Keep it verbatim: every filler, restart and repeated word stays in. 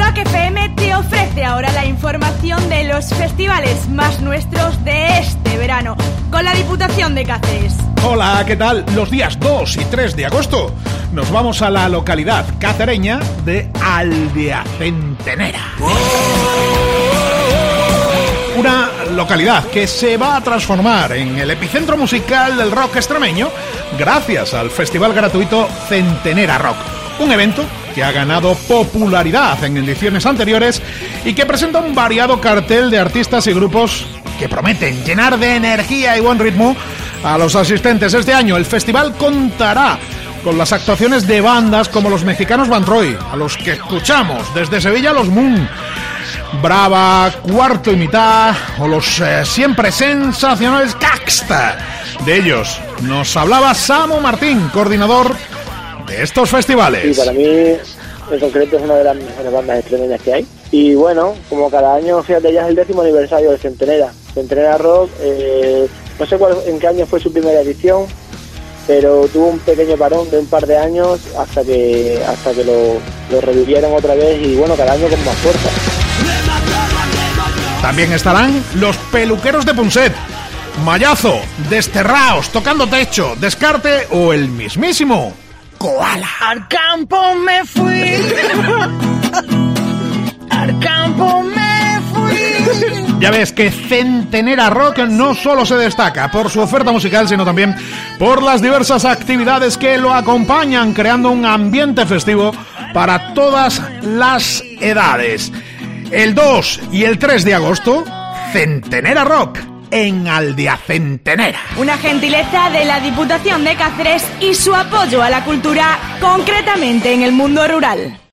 Quack F M te ofrece ahora la información de los festivales más nuestros de este verano, con la Diputación de Cáceres. Hola, ¿qué tal? Los días dos y tres de agosto nos vamos a la localidad cacereña de Aldeacentenera. Una localidad que se va a transformar en el epicentro musical del rock extremeño gracias al festival gratuito Centenera Rock, un evento que ha ganado popularidad en ediciones anteriores y que presenta un variado cartel de artistas y grupos que prometen llenar de energía y buen ritmo a los asistentes. Este año el festival contará con las actuaciones de bandas como los mexicanos Van Troy, a los que escuchamos desde Sevilla los Moon, Brava, Cuarto y Mitad o los eh, siempre sensacionales Caxta. De ellos nos hablaba Samu Martín, coordinador de estos festivales. Sí, para mí en concreto es una de las mejores bandas extremeñas que hay. Y bueno, como cada año, fíjate, ya es el décimo aniversario de Centenera. Centenera Rock, eh, no sé cuál, en qué año fue su primera edición, pero tuvo un pequeño parón de un par de años hasta que hasta que lo, lo revivieron otra vez y bueno, cada año con más fuerza. También estarán los Peluqueros de Punset, Mallazo, Desterraos, Tocando Techo, Descarte o el mismísimo Koala. Al campo me fui, al campo me fui. Ya ves que Centenera Rock no solo se destaca por su oferta musical, sino también por las diversas actividades que lo acompañan, creando un ambiente festivo para todas las edades. El dos y el tres de agosto, Centenera Rock en Aldeacentenera. Una gentileza de la Diputación de Cáceres y su apoyo a la cultura, concretamente en el mundo rural.